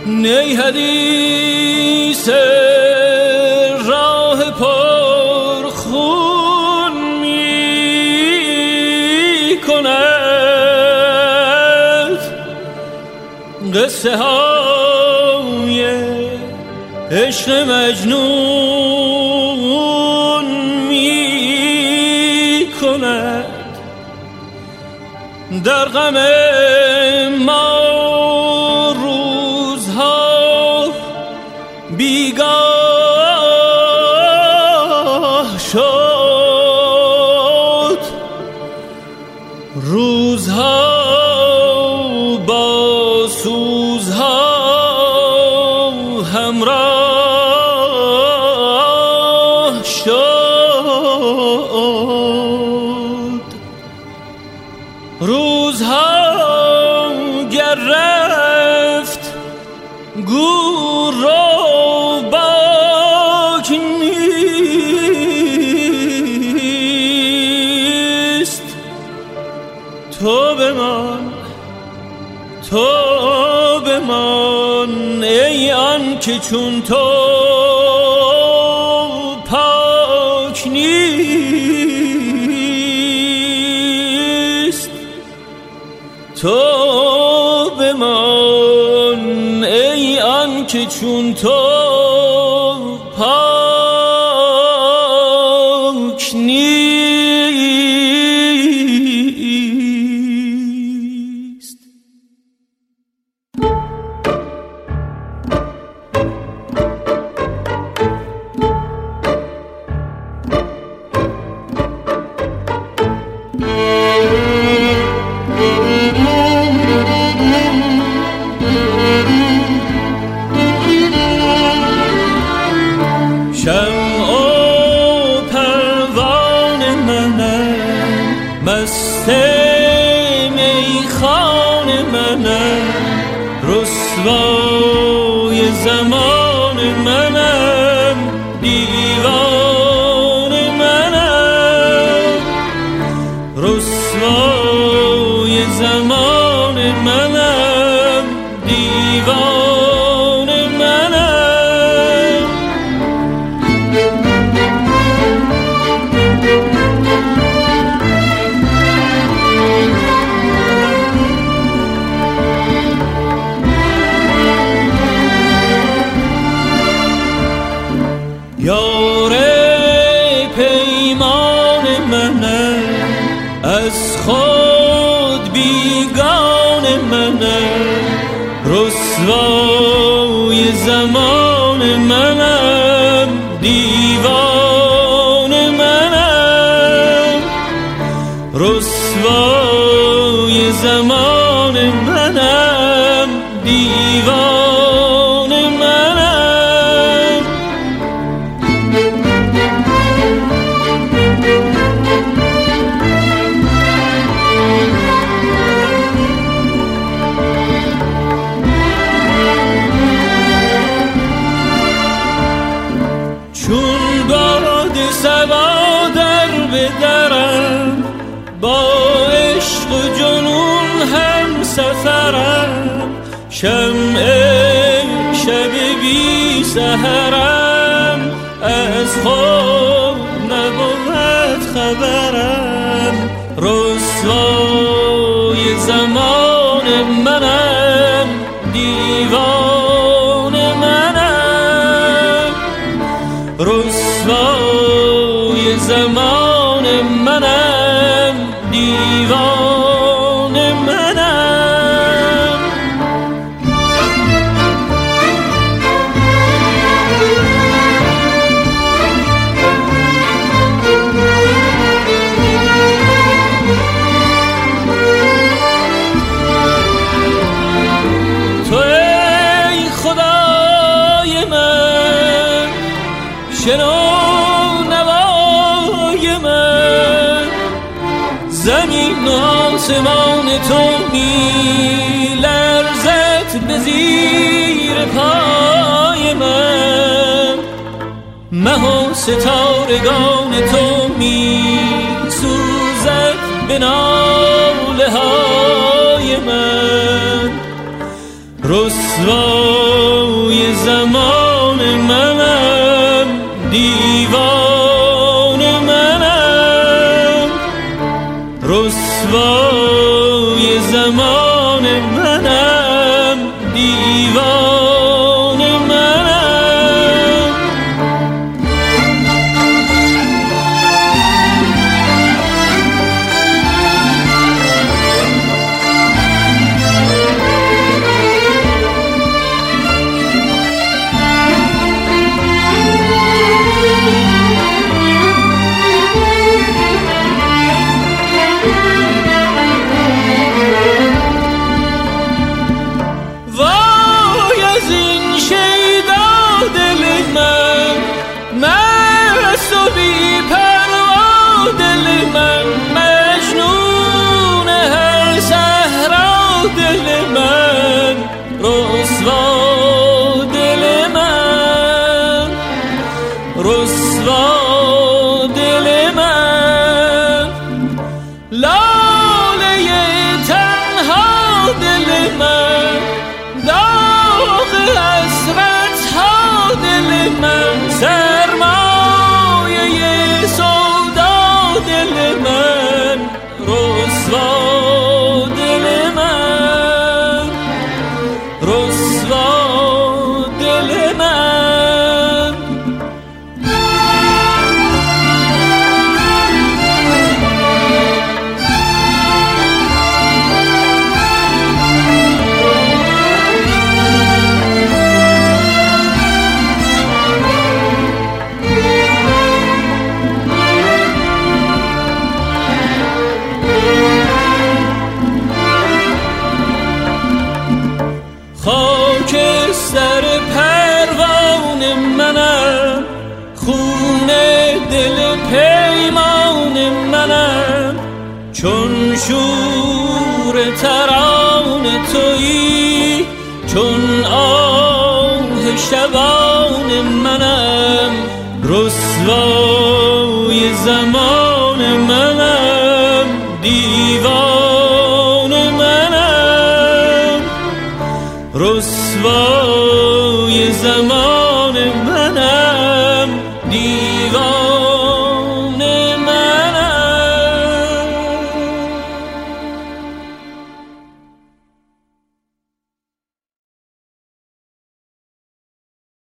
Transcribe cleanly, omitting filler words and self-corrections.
نی حدیث راه پر خون می کند، قصه های عشق مجنون می کند. در غم ما روزها بیگاه شد، روزها با سوزها همراه شد. روزها گر رفت گور رو باک نیست، تو بمان ای آن که چون تو پاک نیست. تو بمان ای آن که چون تو پاک نیست. شمع و پروانه منم، مست میخانه منم، رسوای زمان منم، دیوانه منم، رسوای زمان منم، دیوانه منم. یار پیمان منم، از خود بیگان منم، رسوای زمان منم، دیوان منم، رسوای زمان منم، دیوان منم. چون باد صبا در بدرم، با عشق و جنون هم سفرم، شمع شب بی سحرم، از خود نبود خبرم، رسوای زمان منم، دیوان منم، رسوای زمان منم، دیوان منم. تو ای خدای من، شنو نوای من، زمین و آسمان تو می لرزد به زیر پای من، مه و ستارگان تو می سوزد به ناله های من، رسوا زمان منم دیوان منم رسوای زمان منم دیوان منم رسوا دل من لاله تنها دل من داغ حسرت ها دل من سرمایه سودا دل من رسوا دل من رسوا دل من خاکستر پروان منم خون دل پیمان منم چون شور تران تویی چون آه شبان منم رسوای زمان منم دیوان منم رسوای زمان